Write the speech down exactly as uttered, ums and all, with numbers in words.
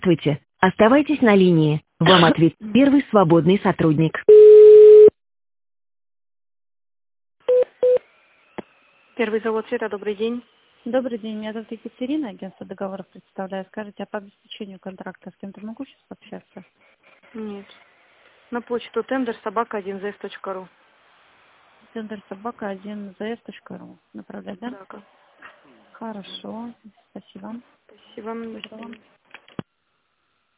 Здравствуйте. Оставайтесь на линии. Вам ответит первый свободный сотрудник. Первый завод света, добрый день. Добрый день, меня зовут Екатерина, агентство договоров представляю. Скажите, а по обеспечению контракта с кем-то могу сейчас пообщаться? Нет. На почту тендер собака один зс точка ру. Центр собака один зс точка ру. Направлять, да? Да, ка. Хорошо, спасибо. Спасибо. До Спасибо вам. свидания.